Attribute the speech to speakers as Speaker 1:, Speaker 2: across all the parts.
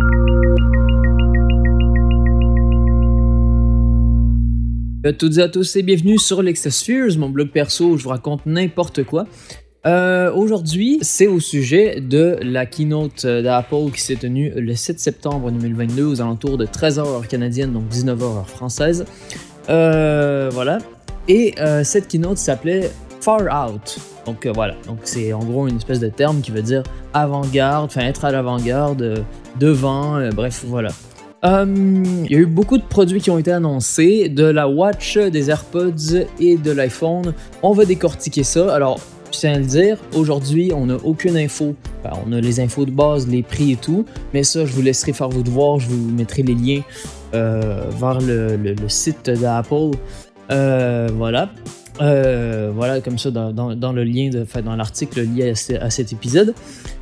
Speaker 1: Toutes et à tous et bienvenue sur Lexospheres, mon blog perso où je vous raconte n'importe quoi. Aujourd'hui, c'est au sujet de la keynote d'Apple qui s'est tenue le 7 septembre 2022 aux alentours de 13h heure canadienne, donc 19h heure française. Voilà. Et cette keynote s'appelait Far Out. Donc voilà, donc c'est en gros une espèce de terme qui veut dire avant-garde, enfin être à l'avant-garde, devant, bref, voilà. Il y a eu beaucoup de produits qui ont été annoncés, de la Watch, des AirPods et de l'iPhone. On va décortiquer ça. Alors, je tiens à le dire, aujourd'hui, on n'a aucune info. Enfin, on a les infos de base, les prix et tout, mais ça, je vous laisserai faire vos devoirs. Je vous mettrai les liens vers le site d'Apple. Voilà. Voilà, comme ça, dans le lien, dans l'article lié à cet épisode.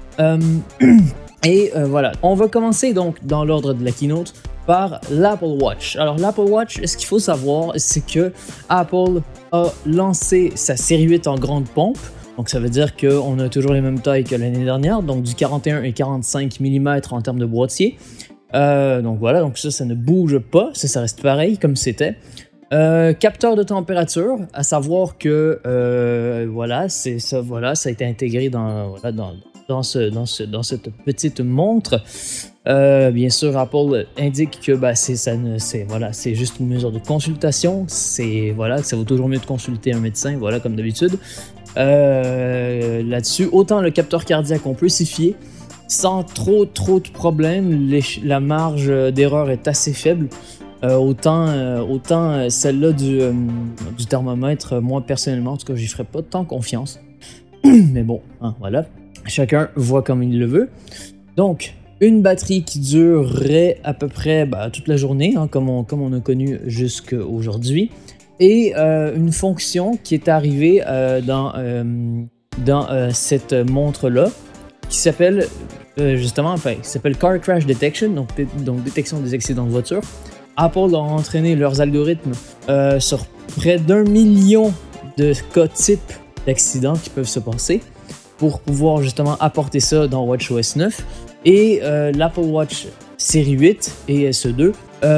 Speaker 1: Et voilà, on va commencer donc dans l'ordre de la keynote par l'Apple Watch. Alors l'Apple Watch, ce qu'il faut savoir, c'est que Apple a lancé sa série 8 en grande pompe. Donc ça veut dire qu'on a toujours les mêmes tailles que l'année dernière, donc du 41 et 45 mm en termes de boîtier. Donc voilà, donc ça ne bouge pas, ça reste pareil comme c'était. Capteur de température, à savoir que voilà, ça a été intégré dans cette petite montre. Bien sûr, Apple indique que c'est juste une mesure de consultation. Que ça vaut toujours mieux de consulter un médecin, voilà, comme d'habitude. Là-dessus, autant le capteur cardiaque, on peut s'y fier sans trop de problèmes. La marge d'erreur est assez faible. Autant celle-là du thermomètre, moi personnellement, en tout cas, j'y ferais pas tant confiance. Mais bon, hein, voilà. Chacun voit comme il le veut. Donc, une batterie qui durerait à peu près toute la journée, hein, comme on a connu jusqu'à aujourd'hui. Et une fonction qui est arrivée dans cette montre-là, qui s'appelle qui s'appelle Car Crash Detection, donc détection des accidents de voiture. Apple a entraîné leurs algorithmes sur près d'1 million de cas types d'accidents qui peuvent se passer, pour pouvoir justement apporter ça dans WatchOS 9 et l'Apple Watch série 8 et SE2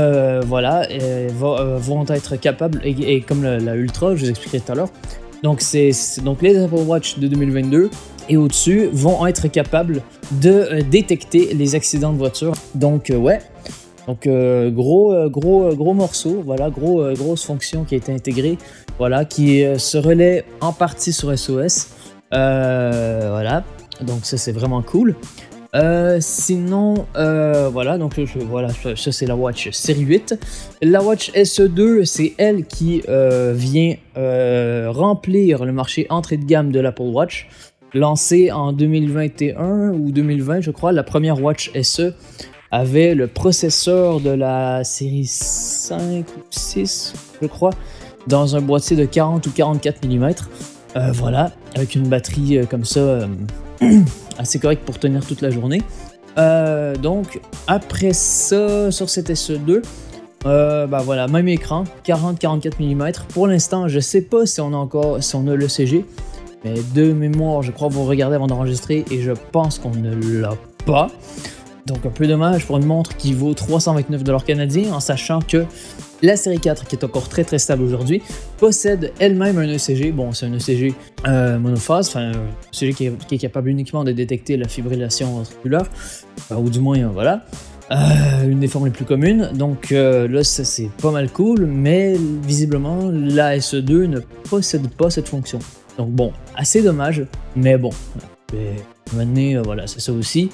Speaker 1: vont être capables, et comme la Ultra, je vous expliquerai tout à l'heure. Donc les Apple Watch de 2022 et au-dessus vont être capables de détecter les accidents de voiture. Donc gros morceau, voilà, grosse fonction qui a été intégrée, voilà, qui se relaie en partie sur SOS. Voilà, donc ça c'est vraiment cool. Sinon, ça c'est la Watch série 8. La Watch SE2, c'est elle qui vient remplir le marché entrée de gamme de l'Apple Watch. Lancée en 2021 ou 2020, je crois, la première Watch SE avait le processeur de la série 5 ou 6, je crois, dans un boîtier de 40 ou 44 mm. Voilà, avec une batterie comme ça, assez correcte pour tenir toute la journée. Donc, après ça, sur cette SE2, voilà, même écran, 40-44 mm. Pour l'instant, je sais pas si on a le CG, mais de mémoire, je crois vous regardez avant d'enregistrer, et je pense qu'on ne l'a pas. Donc un peu dommage pour une montre qui vaut 329$ canadiens, en sachant que la série 4, qui est encore très stable aujourd'hui, possède elle-même un ECG. Bon, c'est un ECG monophase, enfin un ECG qui est capable uniquement de détecter la fibrillation ventriculaire, ou du moins, voilà, une des formes les plus communes. Donc là, ça c'est pas mal cool, mais visiblement, la SE2 ne possède pas cette fonction. Donc bon, assez dommage, mais bon, maintenant, voilà, c'est ça aussi.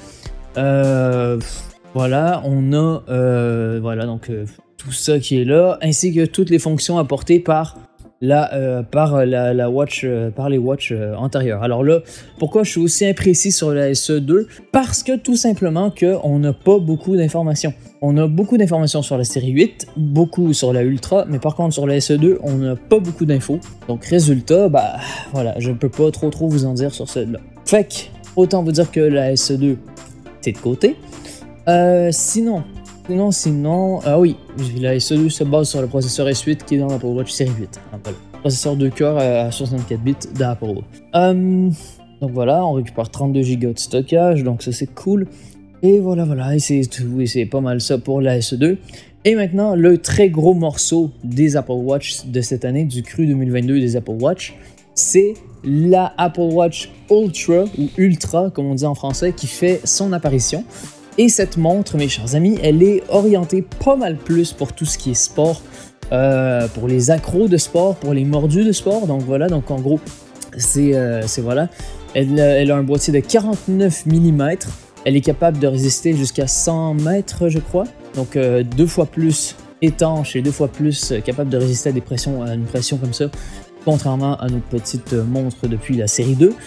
Speaker 1: Voilà, on a tout ça qui est là, ainsi que toutes les fonctions apportées par la Watch, par les Watch antérieures. Alors là, pourquoi je suis aussi imprécis sur la SE2? Parce que tout simplement on n'a pas beaucoup d'informations. On a beaucoup d'informations sur la série 8, beaucoup sur la Ultra, mais par contre sur la SE2, on n'a pas beaucoup d'infos. Donc résultat, voilà, je peux pas trop vous en dire sur celle-là. Fait que, autant vous dire que la SE2, c'est de côté. Sinon, ah oui, la SE2 se base sur le processeur S8 qui est dans l'Apple Watch série 8. Voilà. Processeur 2 cœurs à 64 bits d'Apple. Donc voilà, on récupère 32 Go de stockage, donc ça c'est cool. Et voilà, et c'est tout, et c'est pas mal ça pour la SE2. Et maintenant, le très gros morceau des Apple Watch de cette année, du cru 2022 des Apple Watch, c'est la Apple Watch Ultra, ou Ultra, comme on dit en français, qui fait son apparition. Et cette montre, mes chers amis, elle est orientée pas mal plus pour tout ce qui est sport, pour les accros de sport, pour les mordus de sport. Donc voilà, donc en gros, c'est voilà. Elle a un boîtier de 49 mm. Elle est capable de résister jusqu'à 100 mètres, je crois. Donc 2 fois plus étanche et 2 fois plus capable de résister à une pression comme ça, contrairement à nos petites montres depuis la série 2.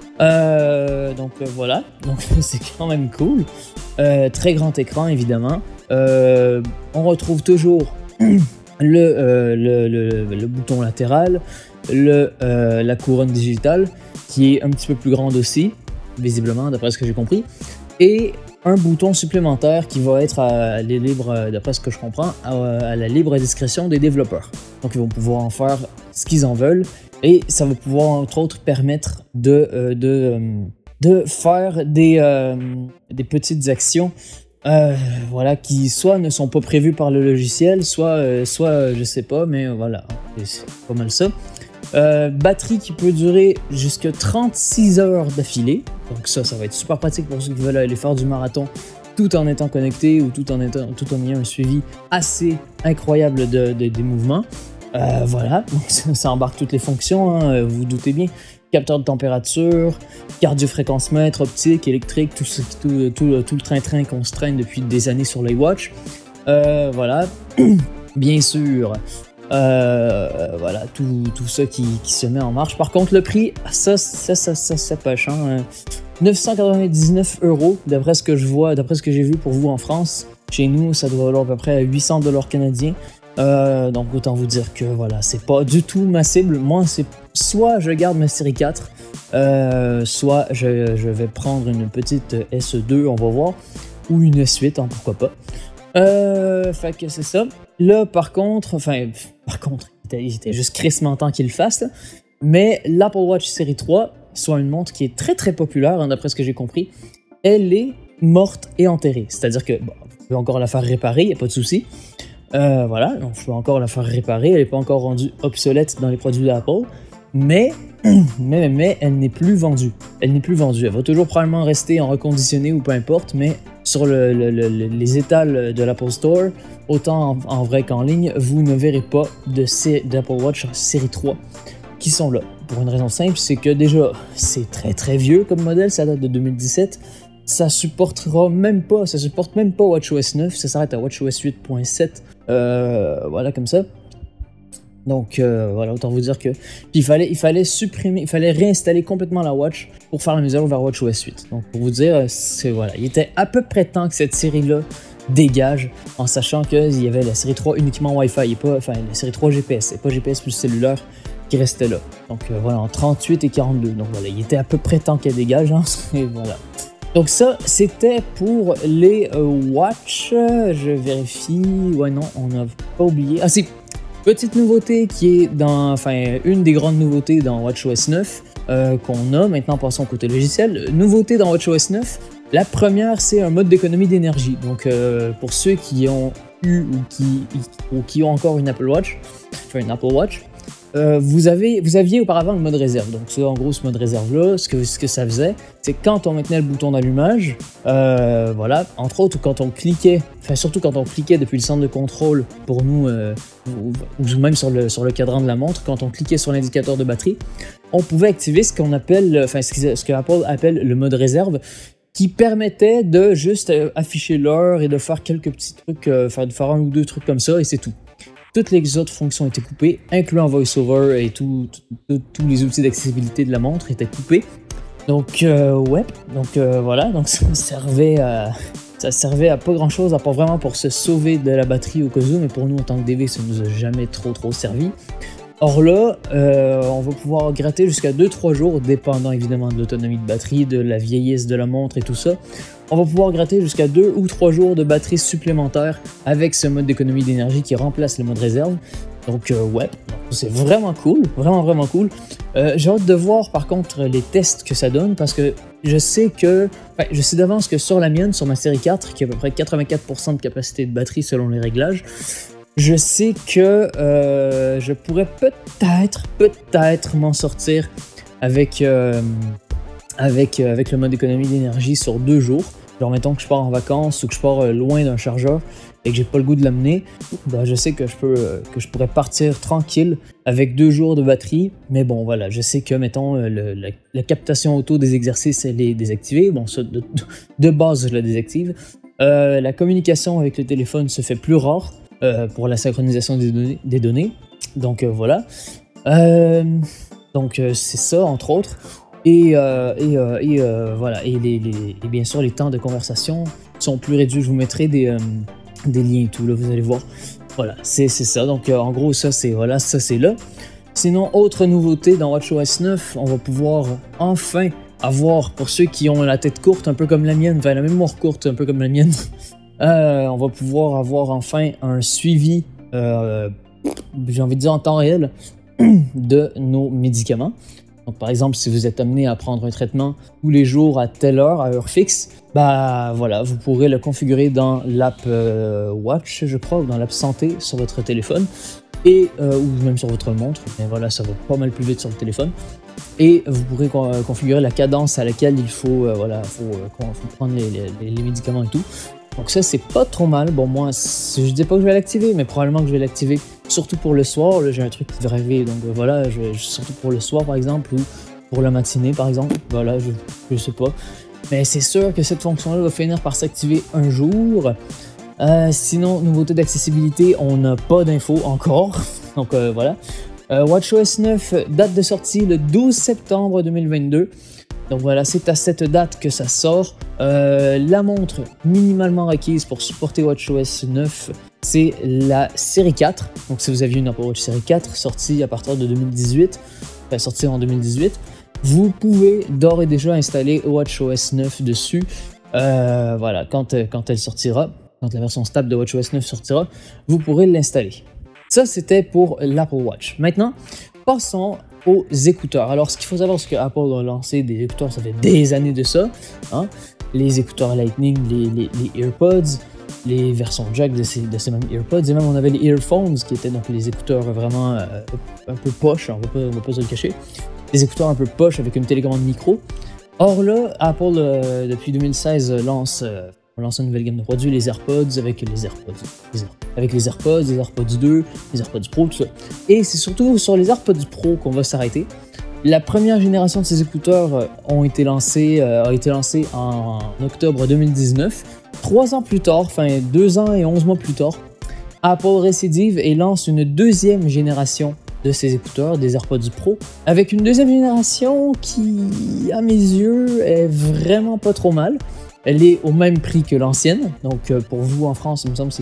Speaker 1: Voilà, donc c'est quand même cool. Très grand écran, évidemment. On retrouve toujours le bouton latéral, la couronne digitale, qui est un petit peu plus grande aussi, visiblement, d'après ce que j'ai compris. Et un bouton supplémentaire qui va être d'après ce que je comprends, à la libre discrétion des développeurs. Donc ils vont pouvoir en faire ce qu'ils en veulent, et ça va pouvoir entre autres permettre de faire des petites actions voilà, qui soit ne sont pas prévues par le logiciel, soit je sais pas, mais voilà, c'est pas mal ça. Batterie qui peut durer jusqu'à 36 heures d'affilée. Donc ça va être super pratique pour ceux qui veulent aller faire du marathon tout en étant connecté ou tout en ayant un suivi assez incroyable des mouvements. Voilà, donc ça embarque toutes les fonctions, hein, vous vous doutez bien. Capteur de température, cardiofréquence-mètre, optique, électrique, tout le train-train qu'on se traîne depuis des années sur les watch. Voilà, bien sûr. Voilà, tout ça qui se met en marche. Par contre, le prix, ça pêche, hein. 999 €, d'après ce que je vois, d'après ce que j'ai vu pour vous en France. Chez nous, ça doit valoir à peu près 800 $ canadiens. Donc, autant vous dire que voilà, c'est pas du tout ma cible. Moi, c'est soit je garde ma série 4, soit je vais prendre une petite SE2, on va voir, ou une S8, hein, pourquoi pas. Fait que c'est ça. Là, par contre, il était juste crissement temps qu'il le fasse, là. Mais l'Apple Watch série 3, soit une montre qui est très très populaire, hein, d'après ce que j'ai compris, elle est morte et enterrée. C'est-à-dire que bon, vous pouvez encore la faire réparer, il n'y a pas de souci. Voilà, donc je peux encore la faire réparer, elle n'est pas encore rendue obsolète dans les produits d'Apple, mais elle n'est plus vendue. Elle n'est plus vendue. Elle va toujours probablement rester en reconditionné ou peu importe, mais sur les étals de l'Apple Store, autant en vrai qu'en ligne, vous ne verrez pas d'Apple Watch série 3 qui sont là. Pour une raison simple, c'est que déjà, c'est très très vieux comme modèle, ça date de 2017. Ça supporte même pas WatchOS 9, ça s'arrête à WatchOS 8.7, voilà comme ça. Donc voilà, autant vous dire que il fallait réinstaller complètement la Watch pour faire la mise à jour vers WatchOS 8. Donc pour vous dire, voilà, il était à peu près temps que cette série-là dégage, en sachant qu'il y avait la série 3 uniquement Wi-Fi, la série 3 GPS, et pas GPS plus cellulaire qui restait là. Donc voilà, en 38 et 42. Donc voilà, il était à peu près temps qu'elle dégage, hein, et voilà. Donc ça, c'était pour les Watch. Je vérifie. Ouais, non, on n'a pas oublié. Ah si, petite nouveauté qui est une des grandes nouveautés dans WatchOS 9 qu'on a. Maintenant, passons côté logiciel. Nouveauté dans WatchOS 9, la première, c'est un mode d'économie d'énergie. Donc pour ceux qui ont eu ou qui ont encore une Apple Watch, vous aviez auparavant le mode réserve. Donc ça, en gros, ce mode réserve-là, ce que ça faisait, c'est quand on maintenait le bouton d'allumage, voilà, entre autres, surtout quand on cliquait depuis le centre de contrôle pour nous, ou même sur le cadran de la montre, quand on cliquait sur l'indicateur de batterie, on pouvait activer ce que Apple appelle le mode réserve, qui permettait de juste afficher l'heure et de faire quelques petits trucs, de faire un ou deux trucs comme ça, et c'est tout. Toutes les autres fonctions étaient coupées, incluant VoiceOver et tous les outils d'accessibilité de la montre étaient coupés. Donc, voilà, donc ça servait à pas grand chose, à part vraiment pour se sauver de la batterie au cas où, mais pour nous en tant que DV, ça nous a jamais trop servi. Or là, on va pouvoir gratter jusqu'à 2-3 jours, dépendant évidemment de l'autonomie de batterie, de la vieillesse de la montre et tout ça. On va pouvoir gratter jusqu'à 2 ou 3 jours de batterie supplémentaire avec ce mode d'économie d'énergie qui remplace le mode réserve. Donc ouais, c'est vraiment cool, vraiment cool. J'ai hâte de voir par contre les tests que ça donne, parce que je sais d'avance que sur la mienne, sur ma série 4, qui a à peu près 84% de capacité de batterie selon les réglages, je sais que je pourrais peut-être m'en sortir avec le mode économie d'énergie sur 2 jours. Genre, mettons que je pars en vacances ou que je pars loin d'un chargeur et que j'ai pas le goût de l'amener, ben je sais que je pourrais partir tranquille avec 2 jours de batterie. Mais bon, voilà, je sais que, mettons, la captation auto des exercices, elle est désactivée. Bon, ça, de base, je la désactive. La communication avec le téléphone se fait plus rare pour la synchronisation des données. Donc, voilà. Donc, c'est ça, entre autres. Et voilà, et bien sûr les temps de conversation sont plus réduits. Je vous mettrai des liens et tout, là, vous allez voir. Voilà, c'est ça. Donc en gros, ça c'est là. Sinon, autre nouveauté dans WatchOS 9, on va pouvoir enfin avoir, pour ceux qui ont la tête courte un peu comme la mienne, enfin la mémoire courte un peu comme la mienne, on va pouvoir avoir enfin un suivi, j'ai envie de dire en temps réel, de nos médicaments. Donc, par exemple, si vous êtes amené à prendre un traitement tous les jours à telle heure, à heure fixe, bah voilà, vous pourrez le configurer dans l'app Watch, je crois, ou dans l'app Santé sur votre téléphone, et ou même sur votre montre. Mais voilà, ça va pas mal plus vite sur le téléphone. Et vous pourrez configurer la cadence à laquelle il faut, faut prendre les médicaments et tout. Donc ça, c'est pas trop mal. Bon, moi, je dis pas que je vais l'activer, mais probablement que je vais l'activer. Surtout pour le soir, là, j'ai un truc qui va arriver. Donc voilà, surtout pour le soir, par exemple, ou pour la matinée, par exemple. Voilà, je sais pas. Mais c'est sûr que cette fonction-là va finir par s'activer un jour. Sinon, nouveauté d'accessibilité, on n'a pas d'infos encore. Donc voilà. WatchOS 9, date de sortie le 12 septembre 2022. Donc voilà, c'est à cette date que ça sort. La montre minimalement requise pour supporter WatchOS 9, c'est la série 4. Donc si vous aviez une Apple Watch série 4 sortie à partir de 2018, sortie en 2018, vous pouvez d'ores et déjà installer WatchOS 9 dessus. Voilà, quand elle sortira, quand la version stable de WatchOS 9 sortira, vous pourrez l'installer. Ça, c'était pour l'Apple Watch. Maintenant, passons aux écouteurs. Alors, ce qu'il faut savoir, c'est qu'Apple a lancé des écouteurs, ça fait des années de ça. Hein? Les écouteurs Lightning, les AirPods, les versions jack de ces mêmes AirPods, et même on avait les Earphones, qui étaient donc les écouteurs vraiment un peu poche, on va pas se le cacher. Des écouteurs un peu poche avec une télécommande micro. Or là, Apple, depuis 2016, lance une nouvelle gamme de produits, les AirPods, avec les AirPods 2, les AirPods Pro, tout ça. Et c'est surtout sur les AirPods Pro qu'on va s'arrêter. La première génération de ces écouteurs a été lancée en octobre 2019. 3 ans plus tard, 2 ans et 11 mois plus tard, Apple récidive et lance une deuxième génération de ces écouteurs, des AirPods Pro, avec une deuxième génération qui, à mes yeux, est vraiment pas trop mal. Elle est au même prix que l'ancienne, donc pour vous en France, il me semble que c'est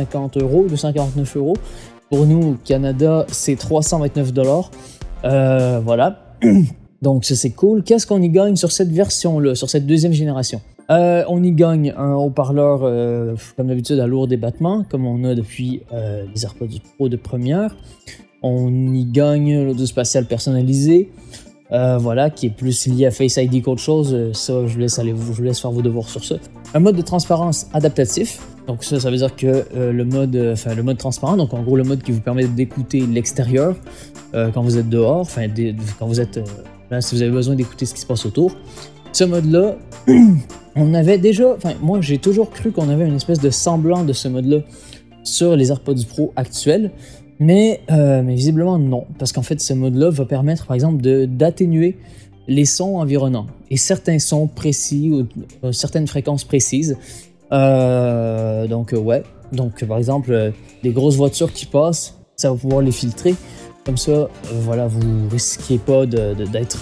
Speaker 1: 249 €. Pour nous, au Canada, c'est 329 $. Voilà. Donc ça, c'est cool. Qu'est-ce qu'on y gagne sur cette version-là, sur cette deuxième génération? On y gagne un haut-parleur, comme d'habitude, à lourd débattement, comme on a depuis les AirPods Pro de première. On y gagne l'audio spatial personnalisé. Voilà, qui est plus lié à Face ID qu'autre chose. Ça, je vous laisse faire vos devoirs sur ça. Un mode de transparence adaptatif. Donc ça veut dire que le mode transparent, donc en gros le mode qui vous permet d'écouter l'extérieur quand vous êtes dehors, quand vous êtes là, si vous avez besoin d'écouter ce qui se passe autour. Ce mode-là, on avait déjà, moi j'ai toujours cru qu'on avait une espèce de semblant de ce mode-là sur les AirPods Pro actuels. Mais visiblement non, parce qu'en fait ce mode-là va permettre par exemple d'atténuer les sons environnants et certains sons précis ou certaines fréquences précises. Donc par exemple des grosses voitures qui passent, ça va pouvoir les filtrer. Comme ça, voilà, vous risquez pas de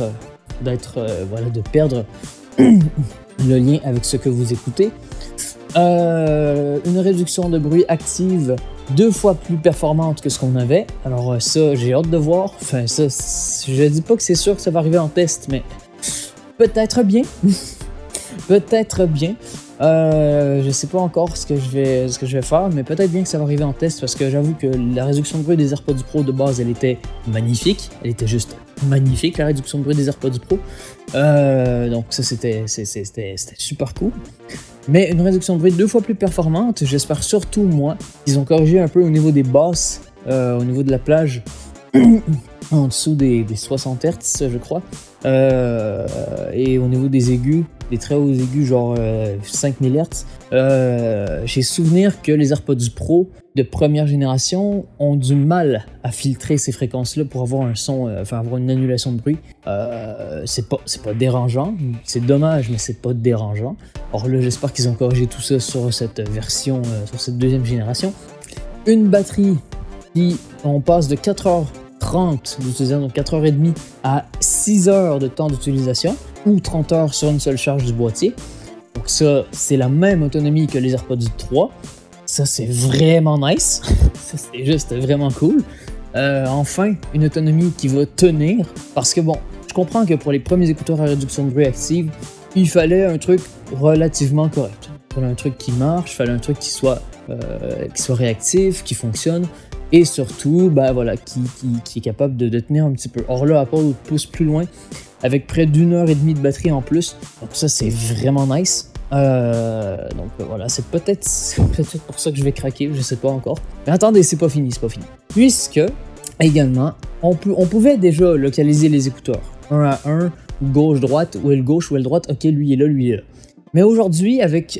Speaker 1: perdre le lien avec ce que vous écoutez. Une réduction de bruit active 2 fois plus performante que ce qu'on avait. Alors ça, j'ai hâte de voir. Ça, je dis pas que c'est sûr que ça va arriver en test, mais peut-être bien. Peut-être bien. Je sais pas encore ce que je vais faire, mais peut-être bien que ça va arriver en test parce que j'avoue que la réduction de bruit des AirPods Pro de base, elle était magnifique. Elle était juste magnifique, la réduction de bruit des AirPods Pro. Donc ça, c'était super cool. Mais une réduction de bruit 2 fois plus performante, j'espère surtout, moi, qu'ils ont corrigé un peu au niveau des basses, au niveau de la plage, en dessous des 60 Hz, je crois. Et au niveau des aigus, des très hauts aigus, genre 5000 Hz, j'ai souvenir que les AirPods Pro de première génération ont du mal à filtrer ces fréquences-là pour avoir un son, avoir une annulation de bruit. C'est pas dérangeant, c'est dommage, mais c'est pas dérangeant. Or là, j'espère qu'ils ont corrigé tout ça sur cette version, sur cette deuxième génération. Une batterie qui, on passe de 4h30 d'utilisation, donc 4h30 à 6h de temps d'utilisation, ou 30 heures sur une seule charge du boîtier. Donc ça, c'est la même autonomie que les AirPods 3. Ça, c'est vraiment nice. Ça, c'est juste vraiment cool. Enfin, une autonomie qui va tenir. Parce que bon, je comprends que pour les premiers écouteurs à réduction de bruit active, il fallait un truc relativement correct. Il fallait un truc qui marche, il fallait un truc qui soit réactif, qui fonctionne. Et surtout, qui est capable de tenir un petit peu. Or là, Apple pousse plus loin, avec près d'1h30 de batterie en plus. Donc ça, c'est vraiment nice. Voilà, c'est peut-être pour ça que je vais craquer, je sais pas encore. Mais attendez, c'est pas fini. Puisque, également, on pouvait déjà localiser les écouteurs. 1 à 1, gauche-droite, ou L-gauche, ou L-droite, ok, lui est là, lui est là. Mais aujourd'hui, avec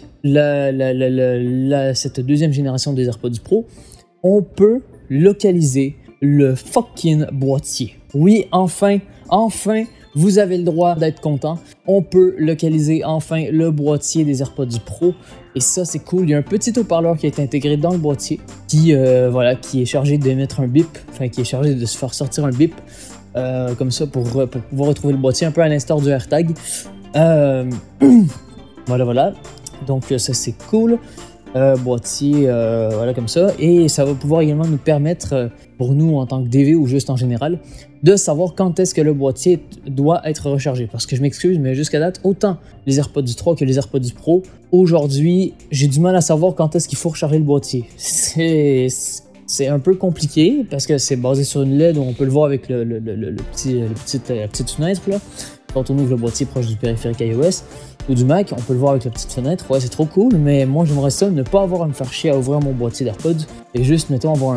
Speaker 1: cette deuxième génération des AirPods Pro, on peut localiser le fucking boîtier. Oui, enfin, vous avez le droit d'être content. On peut localiser enfin le boîtier des AirPods Pro. Et ça, c'est cool. Il y a un petit haut-parleur qui est intégré dans le boîtier qui est chargé d'émettre un bip, qui est chargé de se faire sortir un bip. Comme ça, pour pouvoir retrouver le boîtier, un peu à l'instar du AirTag. Voilà. Donc ça, c'est cool. Boîtier, comme ça. Et ça va pouvoir également nous permettre, pour nous en tant que DV ou juste en général, de savoir quand est-ce que le boîtier doit être rechargé. Parce que je m'excuse, mais jusqu'à date, autant les AirPods 3 que les AirPods Pro, aujourd'hui, j'ai du mal à savoir quand est-ce qu'il faut recharger le boîtier. C'est un peu compliqué parce que c'est basé sur une LED où on peut le voir avec la petite fenêtre là. Quand on ouvre le boîtier proche du périphérique iOS ou du Mac, on peut le voir avec la petite fenêtre. Ouais, c'est trop cool, mais moi j'aimerais ça ne pas avoir à me faire chier à ouvrir mon boîtier d'AirPods et juste, mettons, avoir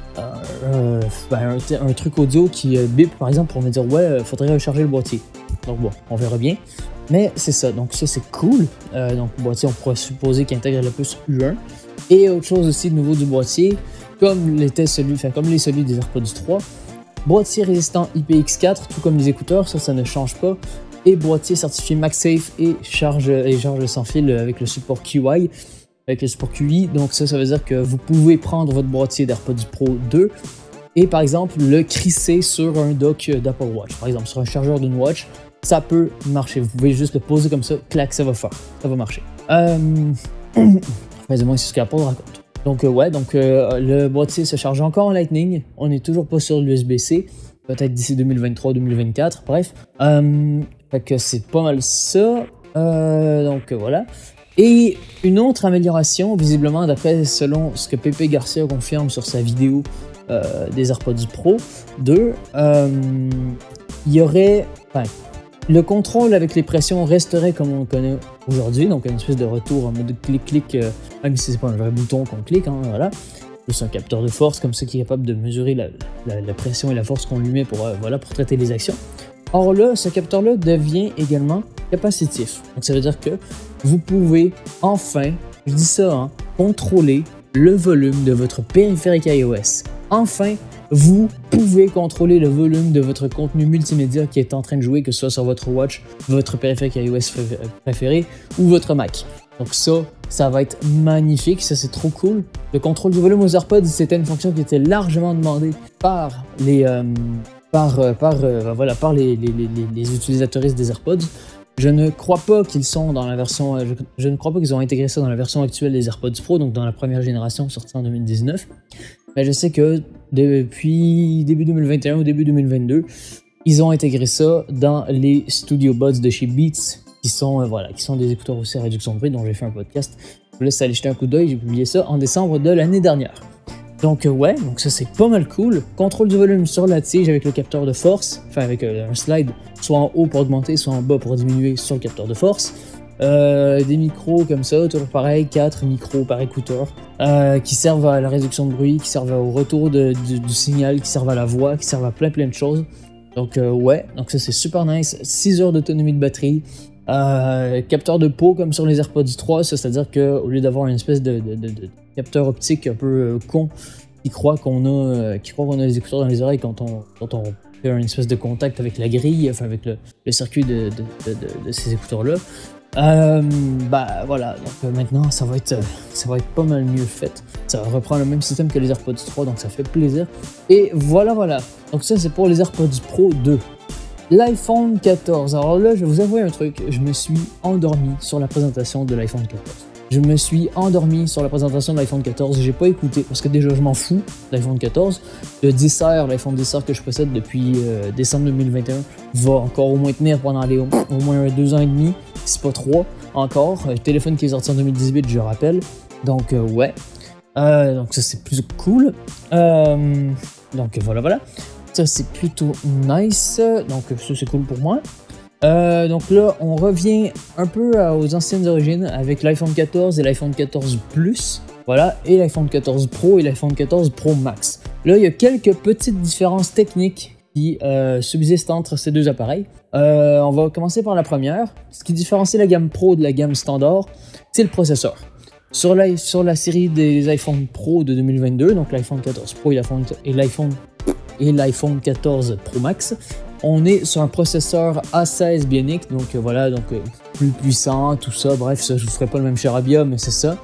Speaker 1: un truc audio qui bip par exemple pour me dire ouais, faudrait recharger le boîtier. Donc bon, on verra bien. Mais c'est ça, donc ça c'est cool. Donc le boîtier, on pourrait supposer qu'il intègre le plus U1. Et autre chose aussi de nouveau du boîtier, comme les celui des AirPods 3, boîtier résistant IPX4, tout comme les écouteurs, ça ne change pas. Et boîtier certifié MagSafe et charge sans fil avec le support QI, avec le support QI. Donc ça veut dire que vous pouvez prendre votre boîtier d'AirPods Pro 2 et par exemple le crisser sur un dock d'Apple Watch. Par exemple sur un chargeur d'une Watch, ça peut marcher. Vous pouvez juste le poser comme ça, clac, ça va marcher. Mais du moins c'est ce qu'Apple raconte. Donc le boîtier se charge encore en Lightning. On n'est toujours pas sur l'USB-C. Peut-être d'ici 2023-2024. Bref. Fait que c'est pas mal ça. Voilà. Et une autre amélioration, visiblement, selon ce que Pepe Garcia confirme sur sa vidéo des AirPods Pro 2, il y aurait... le contrôle avec les pressions resterait comme on le connaît aujourd'hui, donc une espèce de retour en mode clic-clic, même si c'est pas un vrai bouton qu'on clique, voilà. Plus un capteur de force comme ça qui est capable de mesurer la pression et la force qu'on lui met pour traiter les actions. Or là, ce capteur-là devient également capacitif. Donc ça veut dire que vous pouvez enfin, je dis ça, contrôler le volume de votre périphérique iOS. Enfin, vous pouvez contrôler le volume de votre contenu multimédia qui est en train de jouer, que ce soit sur votre Watch, votre périphérique iOS préféré ou votre Mac. Donc ça va être magnifique, ça c'est trop cool. Le contrôle du volume aux AirPods, c'était une fonction qui était largement demandée par les utilisateurs des AirPods. Je ne crois pas qu'ils sont dans la version, je ne crois pas qu'ils ont intégré ça dans la version actuelle des AirPods Pro, donc dans la première génération sortie en 2019. Mais je sais que depuis début 2021 ou début 2022, ils ont intégré ça dans les Studio Buds de chez Beats, qui sont des écouteurs aussi à réduction de bruit dont j'ai fait un podcast. Je vous laisse aller jeter un coup d'œil, j'ai publié ça en décembre de l'année dernière. Donc donc ça c'est pas mal cool. Contrôle du volume sur la tige avec le capteur de force, enfin avec un slide, soit en haut pour augmenter, soit en bas pour diminuer sur le capteur de force. Des micros comme ça, toujours pareil, 4 micros par écouteur, qui servent à la réduction de bruit, qui servent au retour du signal, qui servent à la voix, qui servent à plein de choses. Donc donc ça c'est super nice, 6 heures d'autonomie de batterie, capteur de peau comme sur les AirPods 3, c'est-à-dire qu'au lieu d'avoir une espèce de capteur optique un peu con qui croit qu'on a des écouteurs dans les oreilles quand on fait une espèce de contact avec la grille, enfin avec le circuit de ces écouteurs-là. Voilà, donc maintenant ça va être pas mal mieux fait. Ça reprend le même système que les AirPods 3, donc ça fait plaisir. Et voilà. Donc ça c'est pour les AirPods Pro 2. L'iPhone 14. Alors là, je vais vous avouer un truc, je me suis endormi sur la présentation de l'iPhone 14. Je me suis endormi sur la présentation de l'iPhone 14, j'ai pas écouté parce que déjà je m'en fous de l'iPhone 14. Le 10R, l'iPhone 10R que je possède depuis décembre 2021 va encore au moins tenir pendant au moins 2 ans et demi, si c'est pas 3 encore. Le téléphone qui est sorti en 2018, je rappelle. Donc donc ça c'est plus cool. Donc voilà. Ça c'est plutôt nice, donc ça c'est cool pour moi. Donc là, on revient un peu aux anciennes origines avec l'iPhone 14 et l'iPhone 14 Plus, voilà, et l'iPhone 14 Pro et l'iPhone 14 Pro Max. Là, il y a quelques petites différences techniques qui subsistent entre ces deux appareils. On va commencer par la première. Ce qui différencie la gamme Pro de la gamme standard, c'est le processeur. Sur la série des iPhone Pro de 2022, donc l'iPhone 14 Pro et l'iPhone 14 Pro Max, on est sur un processeur A16 Bionic, donc plus puissant, tout ça, bref, ça, je vous ferai pas le même charabia, mais c'est ça.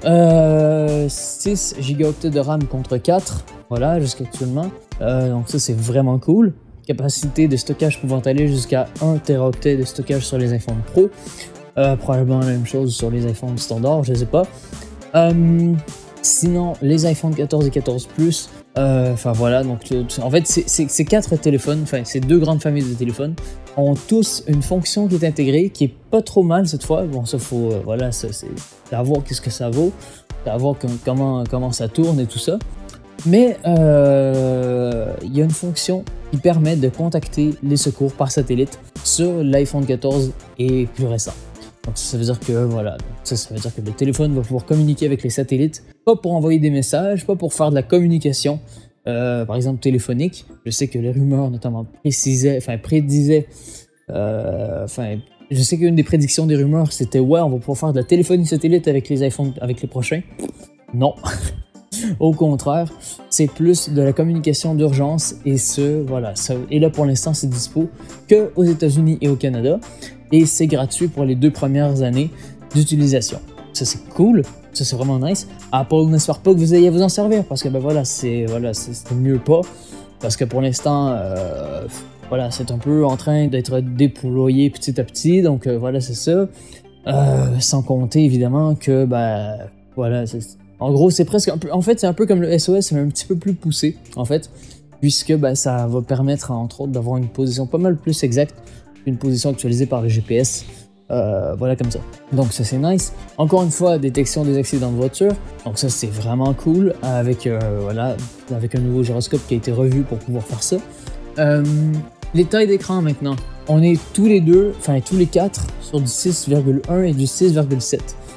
Speaker 1: 6 Go de RAM contre 4, voilà, jusqu'à actuellement. Donc ça, c'est vraiment cool. Capacité de stockage pouvant aller jusqu'à 1 Teraoctet de stockage sur les iPhone Pro. Probablement la même chose sur les iPhones standards, je sais pas. Sinon, les iPhone 14 et 14 Plus, donc en fait, ces 4 téléphones, ces 2 grandes familles de téléphones, ont tous une fonction qui est intégrée, qui est pas trop mal cette fois. Bon, ça faut, c'est à voir qu'est-ce que ça vaut, c'est à voir comment ça tourne et tout ça. Mais il y a une fonction qui permet de contacter les secours par satellite sur l'iPhone 14 et plus récent. Donc ça veut dire que ça veut dire que le téléphone va pouvoir communiquer avec les satellites, pas pour envoyer des messages, pas pour faire de la communication, par exemple téléphonique. Je sais que les rumeurs notamment prédisaient, je sais qu'une des prédictions des rumeurs c'était on va pouvoir faire de la téléphonie satellite avec les iPhones, avec les prochains. Non. Au contraire, c'est plus de la communication d'urgence et et là pour l'instant c'est dispo que aux États-Unis et au Canada et c'est gratuit pour les 2 premières années d'utilisation. Ça c'est cool, ça c'est vraiment nice. Apple n'espère pas que vous ayez à vous en servir parce que c'est mieux pas parce que pour l'instant c'est un peu en train d'être déployé petit à petit, donc c'est ça. Sans compter évidemment que en gros, c'est presque un peu. En fait, c'est un peu comme le SOS, mais un petit peu plus poussé, en fait, puisque ça va permettre, entre autres, d'avoir une position pas mal plus exacte qu'une position actualisée par le GPS. Comme ça. Donc, ça, c'est nice. Encore une fois, détection des accidents de voiture. Donc, ça, c'est vraiment cool, avec un nouveau gyroscope qui a été revu pour pouvoir faire ça. Les tailles d'écran, maintenant. On est tous les 4 sur du 6,1 et du 6,7.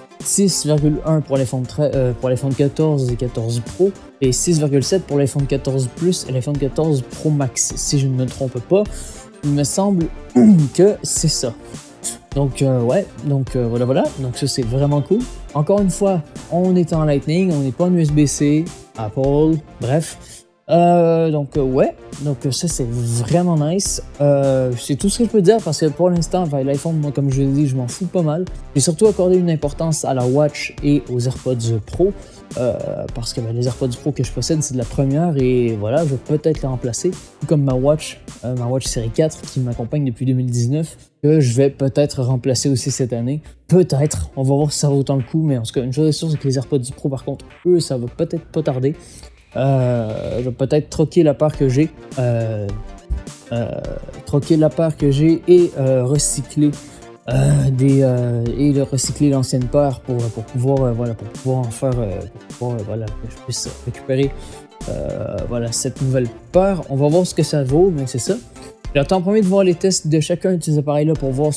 Speaker 1: 6,1 pour l'iPhone 14 et 14 Pro et 6,7 pour l'iPhone 14 Plus et l'iPhone 14 Pro Max, si je ne me trompe pas. Il me semble que c'est ça. Donc voilà, donc ça c'est vraiment cool. Encore une fois, on est en Lightning, on n'est pas en USB-C, Apple, bref. Donc ça c'est vraiment nice. C'est tout ce que je peux dire parce que pour l'instant, l'iPhone, moi comme je l'ai dit, je m'en fous pas mal. J'ai surtout accordé une importance à la Watch et aux AirPods Pro parce que les AirPods Pro que je possède, c'est de la première et je vais peut-être les remplacer. Tout comme ma Watch série 4 qui m'accompagne depuis 2019, que je vais peut-être remplacer aussi cette année. Peut-être, on va voir si ça vaut autant le coup, mais en tout cas, une chose est sûre, c'est que les AirPods Pro par contre, eux, ça va peut-être pas tarder. Je vais peut-être troquer la paire que j'ai et recycler et de recycler l'ancienne paire pour pouvoir en faire que je puisse récupérer cette nouvelle paire. On va voir ce que ça vaut, mais c'est ça. J'attends en premier de voir les tests de chacun de ces appareils-là pour voir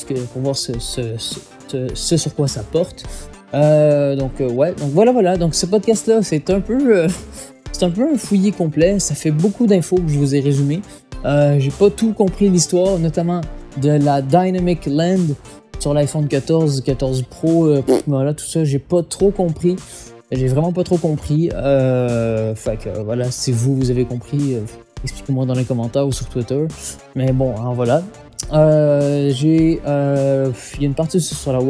Speaker 1: ce sur quoi ça porte. Donc voilà. Donc ce podcast-là, c'est un peu un fouillis complet. Ça fait beaucoup d'infos que je vous ai résumées. J'ai pas tout compris l'histoire, notamment de la Dynamic Land sur l'iPhone 14, 14 Pro. Voilà, tout ça, j'ai pas trop compris. J'ai vraiment pas trop compris. Fait que voilà, si vous avez compris, expliquez-moi dans les commentaires ou sur Twitter. Mais bon, hein, voilà. Il y a une partie sur la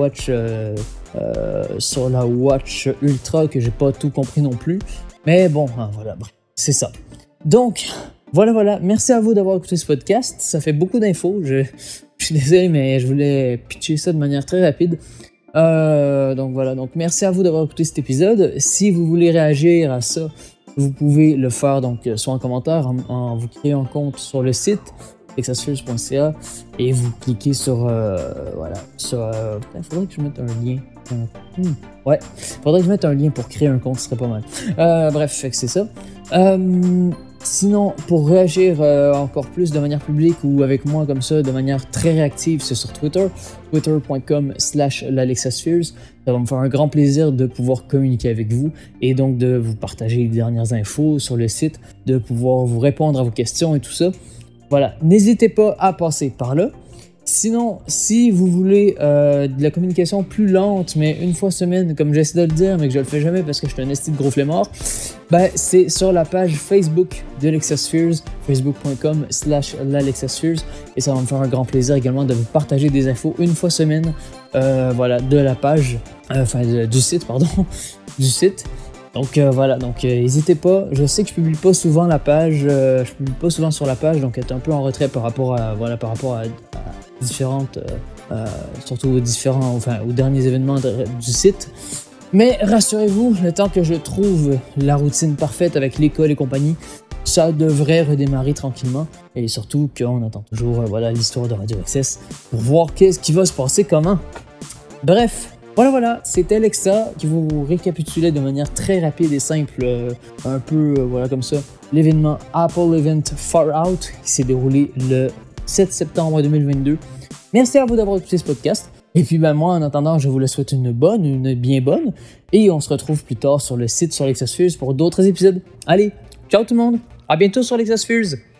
Speaker 1: Watch Ultra que j'ai pas tout compris non plus. Mais bon, hein, voilà, bref, c'est ça. Donc, voilà. Merci à vous d'avoir écouté ce podcast. Ça fait beaucoup d'infos. Je suis désolé, mais je voulais pitcher ça de manière très rapide. Donc voilà, merci à vous d'avoir écouté cet épisode. Si vous voulez réagir à ça, vous pouvez le faire donc soit en commentaire, en vous créant un compte sur le site lexaspheres.ca et vous cliquez sur faudrait que je mette un lien. Ouais, faudrait que je mette un lien pour créer un compte, ce serait pas mal. Bref, fait que c'est ça. Sinon, pour réagir encore plus de manière publique ou avec moi comme ça, de manière très réactive, c'est sur Twitter, twitter.com/lalexaspheres. Ça va me faire un grand plaisir de pouvoir communiquer avec vous et donc de vous partager les dernières infos sur le site, de pouvoir vous répondre à vos questions et tout ça. Voilà, n'hésitez pas à passer par là. Sinon, si vous voulez de la communication plus lente, mais une fois semaine, comme j'essaie de le dire, mais que je le fais jamais parce que je suis un esti de gros flemmard, ben, c'est sur la page Facebook de Lexaspheres, facebook.com/lalexaspheres, et ça va me faire un grand plaisir également de vous partager des infos une fois semaine, de la page, du site. Donc n'hésitez pas. Je sais que je publie pas souvent sur la page, donc être un peu en retrait par rapport à différentes, surtout aux derniers événements du site. Mais rassurez-vous, le temps que je trouve la routine parfaite avec l'école et compagnie, ça devrait redémarrer tranquillement. Et surtout qu'on attend toujours l'histoire de Radio Access pour voir qu'est-ce qui va se passer comment. Bref. Voilà, c'était Alexa qui vous récapitulait de manière très rapide et simple, un peu comme ça, l'événement Apple Event Far Out qui s'est déroulé le 7 septembre 2022. Merci à vous d'avoir écouté ce podcast. Et puis moi, en attendant, je vous le souhaite une bien bonne, et on se retrouve plus tard sur le site sur Lexaspheres pour d'autres épisodes. Allez, ciao tout le monde, à bientôt sur Lexaspheres.